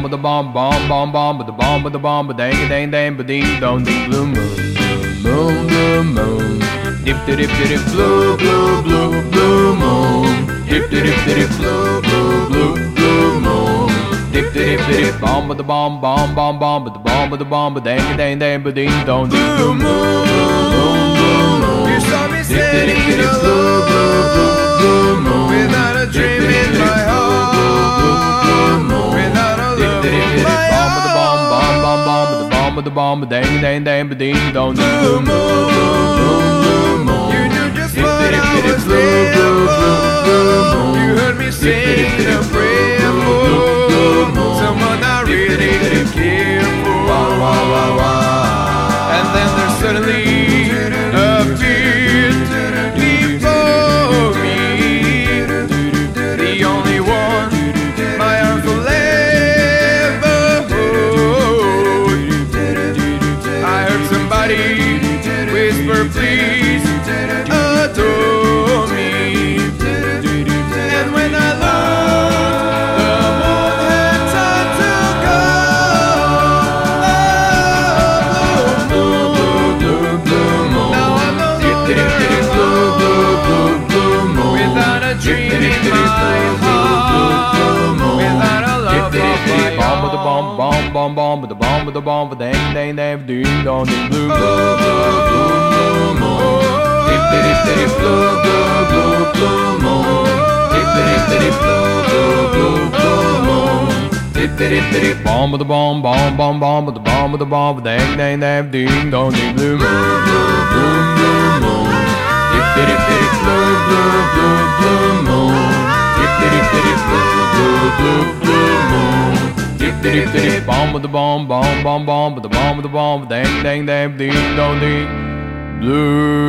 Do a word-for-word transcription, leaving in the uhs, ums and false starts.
bomb with the bomb, bomb, bomb, bomb with the bomb with the bomb, but dang, dang, dang, but ding, dong, ding, blue moon, moon, blue moon, dip, dip, dip, dip, blue, blue, blue, blue moon, dip, dip, dip, dip, blue, blue, blue, blue moon, dip, dip, dip, dip, bomb with the bomb, bomb, bomb, bomb with the bomb with the bomb, but dang, dang, dang, but ding, dong, ding, blue moon, moon, blue moon, you saw me dip, dip, dip, standing dip, blue, blue, blue, blue moon, without a dream in my heart, without a love of my bomb with the bomb, own. bomb, bomb, bomb with the bomb with the bomb, but dang, dang, dang, but ding, dong, ding, Blue blue moon, blue moon, you knew just dip, what dip, I dip, was blue, there blue, blue, blue for. moon, You heard me sing a prayer for someone I really did care for. wah, wah, wah, wah. And then there suddenly appeared before me the only one my arms will ever hold. I heard somebody whisper, please adore me. And when I looked, the moon had time to go. Oh, blue moon, Blue, blue moon, now I'm no dip, dip, dip, dip, blue, blue, blue, blue moon, without a dream dip, dip, in dip, my blue, blue, blue, blue moon, without a dip, love dip, of dip, my bomb with the bomb, own. bomb, bomb, bomb with the bomb with the bomb, with dang, dang, dang, ding, dong, ding, blue, blue, blue, blue, blue moon, dip, dip, dip, dip, blue, blue, blue, blue moon, dip, dip, dip, dip, blue, blue, blue, blue moon, dip, dip, dip, dip, bomb with the bomb, bomb, bomb, bomb with the bomb with the bomb, with dang, dang, dang, ding, dong, ding, blue moon, blue, blue, blue moon, dip, dip, dip, dip, blue, blue, blue, blue moon, dip, dip, dip, dip, blue, blue, blue, blue moon, dip, dip, dip, dip, bomb with the bomb, bomb, bomb, bomb with the bomb with the bomb, with dang, dang, dang, ding, dong, ding, blue.